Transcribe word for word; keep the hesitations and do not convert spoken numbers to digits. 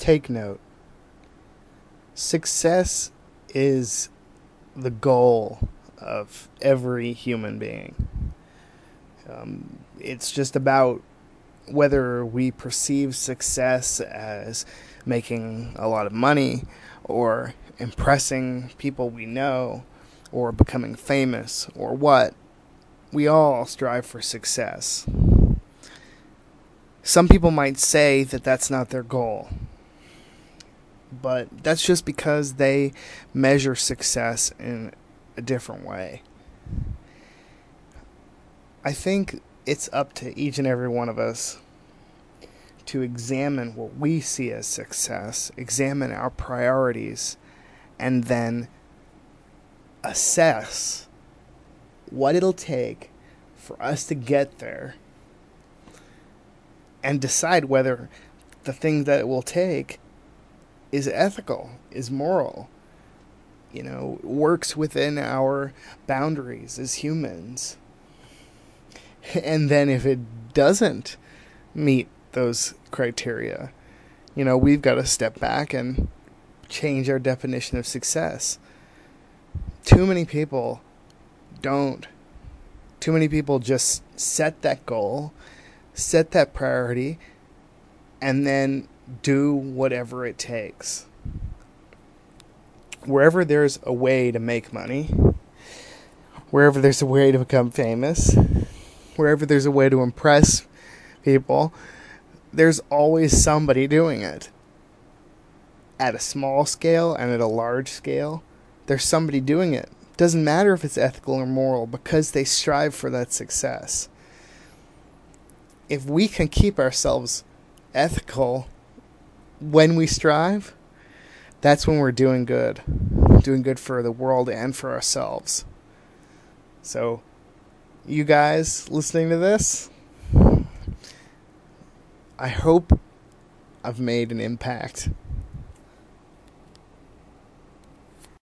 take note. Success is the goal of every human being. Um, it's just about whether we perceive success as making a lot of money or impressing people we know or becoming famous or what. We all strive for success. Some people might say that that's not their goal, but that's just because they measure success in a different way. I think it's up to each and every one of us to examine what we see as success, examine our priorities, and then assess what it'll take for us to get there and decide whether the thing that it will take is ethical, is moral, you know, works within our boundaries as humans. And then if it doesn't meet those criteria, you know, we've got to step back and change our definition of success. Too many people don't. Too many people just set that goal, set that priority, and then do whatever it takes. Wherever there's a way to make money, wherever there's a way to become famous, wherever there's a way to impress people, there's always somebody doing it. At a small scale and at a large scale, there's somebody doing it. Doesn't matter if it's ethical or moral, because they strive for that success. If we can keep ourselves ethical when we strive, that's when we're doing good. Doing good for the world and for ourselves. So, you guys listening to this, I hope I've made an impact